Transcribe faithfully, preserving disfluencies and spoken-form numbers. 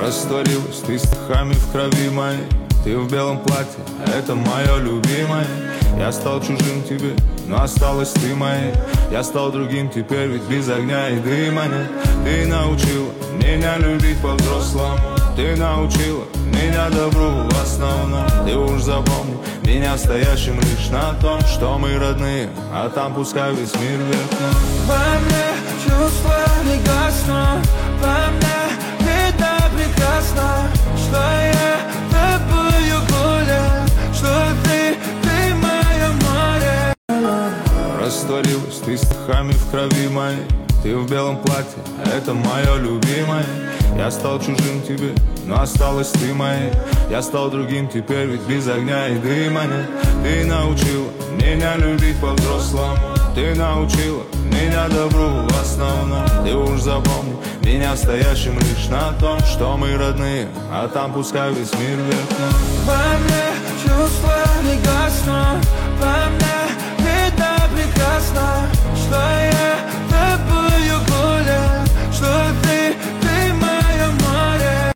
Растворилась ты стихами в крови моей. Ты в белом платье, это мое любимое. Я стал чужим тебе, но осталась ты моей. Я стал другим теперь, ведь без огня и дыма нет. Ты научила меня любить по-взрослому. Ты научила меня добру в основном. Ты уж запомни меня стоящим лишь на том, что мы родные, а там пускай весь мир вверх дном. Во мне чувства не гаснут, во мне видно прекрасно, что я тобою гуляю, что ты, ты мое море. Растворилась ты стихами в крови моей. Ты в белом платье, это мое любимое. Я стал чужим тебе, но осталась ты моей. Я стал другим теперь, ведь без огня и дыма нет. Ты научила меня любить по-взрослому. Ты научила меня добру в основном. Ты уж запомни меня стоящим лишь на том, что мы родные, а там пускай весь мир вверх дном. Во мне чувства не гаснут, во мне